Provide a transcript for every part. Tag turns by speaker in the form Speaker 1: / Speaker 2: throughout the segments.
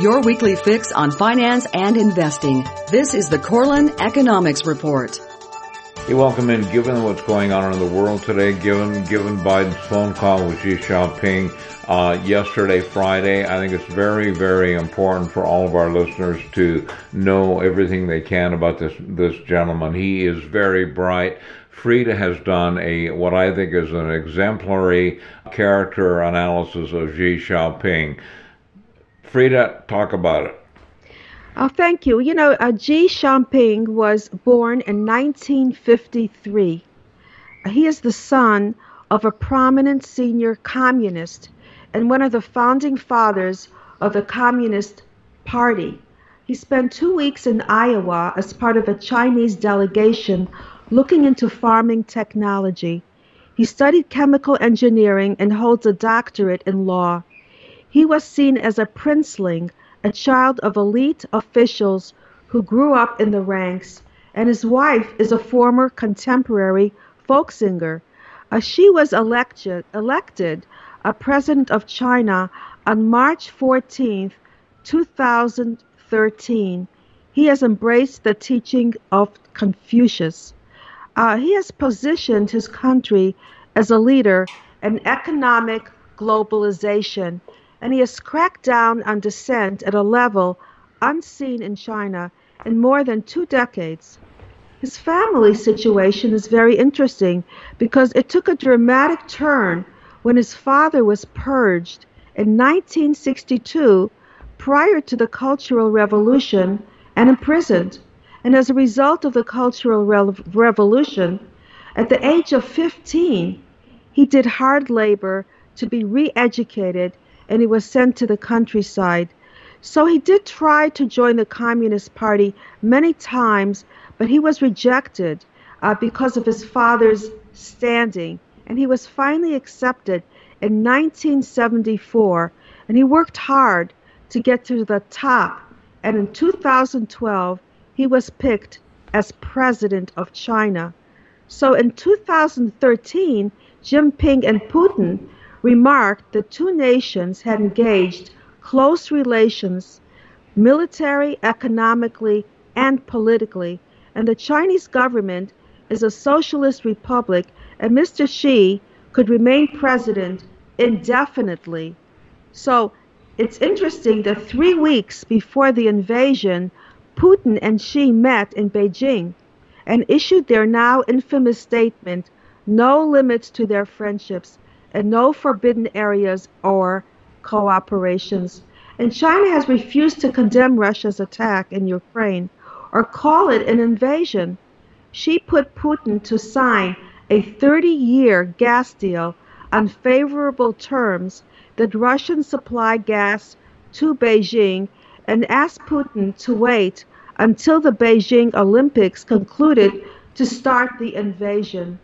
Speaker 1: Your weekly fix on finance and investing. This is the Corlin Economics Report.
Speaker 2: Hey, welcome in. Given what's going on in the world today, given Biden's phone call with Xi Jinping yesterday, Friday, I think it's very, very important for all of our listeners to know everything they can about this gentleman. He is very bright. Frida has done what I think is an exemplary character analysis of Xi Jinping. Frida, talk about it.
Speaker 3: Thank you. Xi Jinping was born in 1953. He is the son of a prominent senior communist and one of the founding fathers of the Communist Party. He spent 2 weeks in Iowa as part of a Chinese delegation looking into farming technology. He studied chemical engineering and holds a doctorate in law. He was seen as a princeling, a child of elite officials who grew up in the ranks, and his wife is a former contemporary folk singer. She was elected president of China on March 14, 2013. He has embraced the teaching of Confucius. He has positioned his country as a leader in economic globalization, and he has cracked down on dissent at a level unseen in China in more than 2 decades. His family situation is very interesting because it took a dramatic turn when his father was purged in 1962 prior to the Cultural Revolution and imprisoned. And as a result of the Cultural Revolution, at the age of 15, he did hard labor to be re-educated, and he was sent to the countryside. So he did try to join the Communist Party many times, but he was rejected because of his father's standing. And he was finally accepted in 1974, and he worked hard to get to the top. And in 2012, he was picked as president of China. So in 2013, Jinping and Putin remarked the two nations had engaged close relations, military, economically, and politically, and the Chinese government is a socialist republic, and Mr. Xi could remain president indefinitely. So it's interesting that 3 weeks before the invasion, Putin and Xi met in Beijing and issued their now infamous statement, "No limits to their friendships and no forbidden areas or cooperations." And China has refused to condemn Russia's attack in Ukraine or call it an invasion. Xi put Putin to sign a 30-year gas deal on favorable terms that Russian supply gas to Beijing and asked Putin to wait until the Beijing Olympics concluded to start the invasion.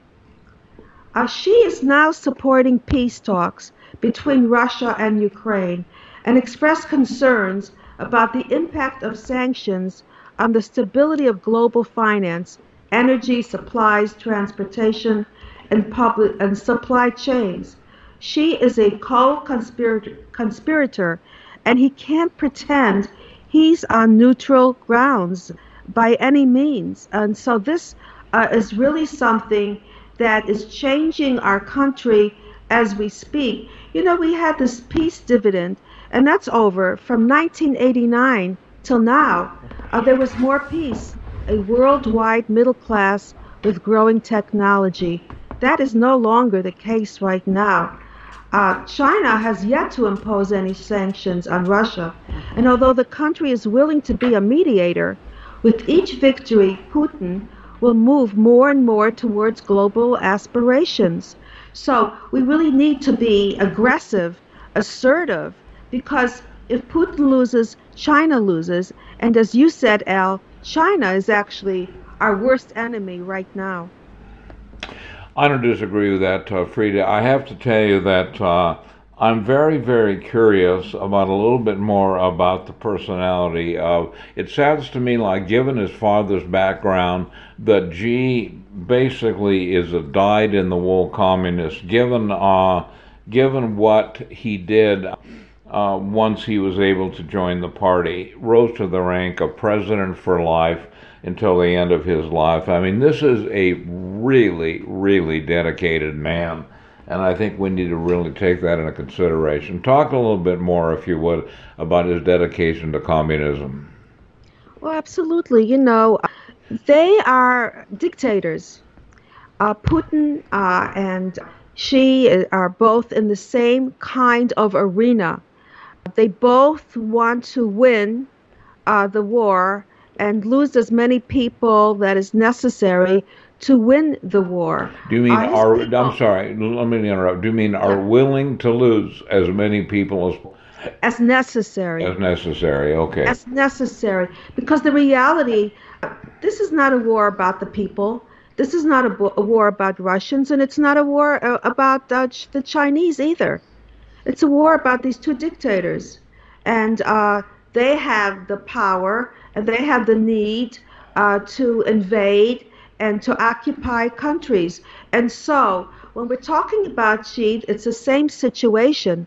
Speaker 3: Xi is now supporting peace talks between Russia and Ukraine and expressed concerns about the impact of sanctions on the stability of global finance, energy supplies, transportation, and supply chains. Xi is a co-conspirator, and he can't pretend he's on neutral grounds by any means. And so this is really something that is changing our country as we speak. We had this peace dividend, and that's over. From 1989 till now, there was more peace, a worldwide middle class with growing technology. That is no longer the case right now. China has yet to impose any sanctions on Russia, and although the country is willing to be a mediator, with each victory, Putin will move more and more towards global aspirations. So we really need to be aggressive, assertive, because if Putin loses, China loses. And as you said, Al, China is actually our worst enemy right now.
Speaker 2: I don't disagree with that, Frida. I have to tell you that I'm very, very curious about a little bit more about the personality of. It sounds to me like, given his father's background, that Xi basically is a dyed-in-the-wool communist. Given what he did once he was able to join the party, rose to the rank of president for life until the end of his life. I mean, this is a really, really dedicated man, and I think we need to really take that into consideration. Talk a little bit more, if you would, about his dedication to communism.
Speaker 3: Well, absolutely. You know, they are dictators. Putin and Xi are both in the same kind of arena. They both want to win the war and lose as many people that is necessary to win the war.
Speaker 2: Do you mean I'm sorry, let me interrupt. Do you mean are willing to lose as many people
Speaker 3: as necessary?
Speaker 2: As necessary, okay.
Speaker 3: As necessary. Because the reality, this is not a war about the people. This is not a war about Russians, and it's not a war about the Chinese either. It's a war about these two dictators. And they have the power, and they have the need to invade and to occupy countries. And so, when we're talking about Xi, it's the same situation.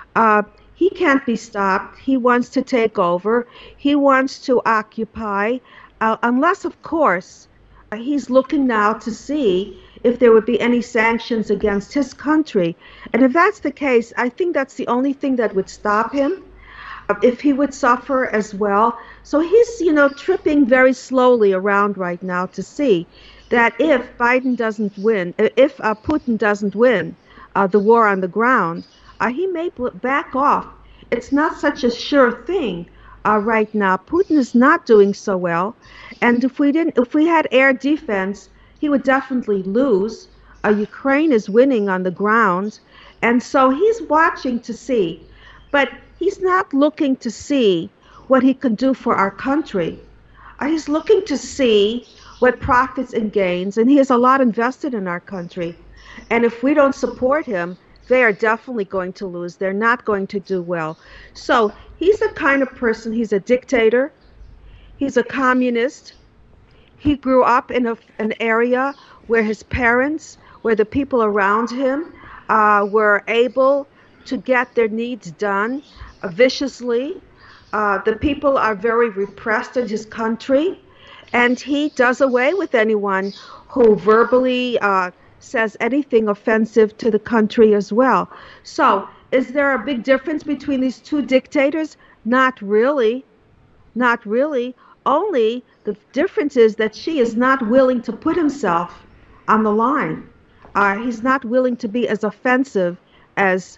Speaker 3: He can't be stopped. He wants to take over. He wants to occupy, unless, of course, he's looking now to see if there would be any sanctions against his country. And if that's the case, I think that's the only thing that would stop him, if he would suffer as well. So he's, tripping very slowly around right now to see that if Biden doesn't win, if Putin doesn't win the war on the ground, he may back off. It's not such a sure thing right now. Putin is not doing so well, and if we had air defense, he would definitely lose. Ukraine is winning on the ground, and so he's watching to see, but he's not looking to see what he can do for our country. He's looking to see what profits and gains, and he has a lot invested in our country. And if we don't support him, they are definitely going to lose. They're not going to do well. So he's the kind of person, he's a dictator, he's a communist. He grew up in an area where his parents, where the people around him were able to get their needs done viciously. The people are very repressed in his country, and he does away with anyone who verbally says anything offensive to the country as well. So, is there a big difference between these two dictators? Not really. Not really. Only the difference is that Xi is not willing to put himself on the line. He's not willing to be as offensive as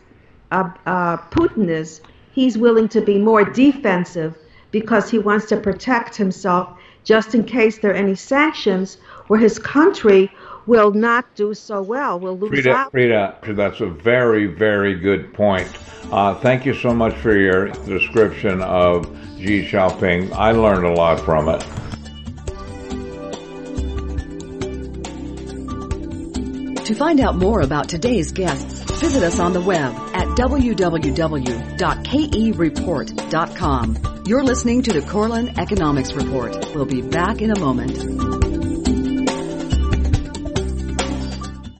Speaker 3: Putin is. He's willing to be more defensive because he wants to protect himself just in case there are any sanctions where his country will not do so well, will lose out.
Speaker 2: Frida, that's a very, very good point. Thank you so much for your description of Xi Jinping. I learned a lot from it.
Speaker 1: To find out more about today's guests, visit us on the web at www.kereport.com. You're listening to the Corlin Economics Report. We'll be back in a moment.